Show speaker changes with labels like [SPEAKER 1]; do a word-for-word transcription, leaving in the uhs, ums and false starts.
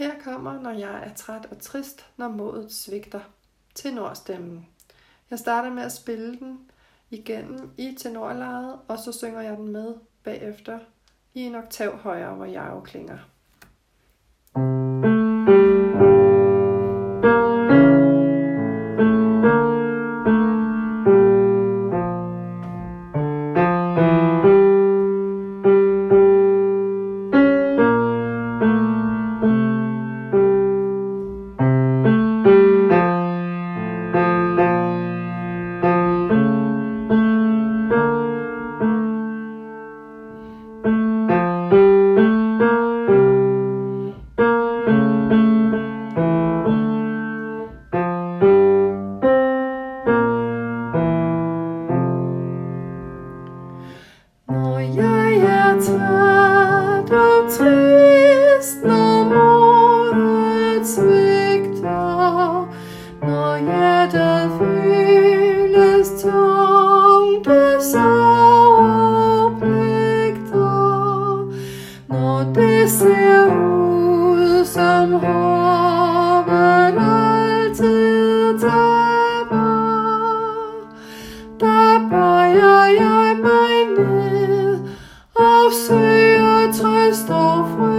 [SPEAKER 1] Her kommer, når jeg er træt og trist, når modet svigter. Tenorstemmen. Jeg starter med at spille den igennem i tenorlejet, og så synger jeg den med bagefter i en oktav højere, hvor jeg jo klinger. Når jeg er træt og trist, når modet svigter, når hjertet føles tungt af sorg og pligter, når det ser ud som håbet altid taber, der bøjer jeg mig ned og søger trøst og fred.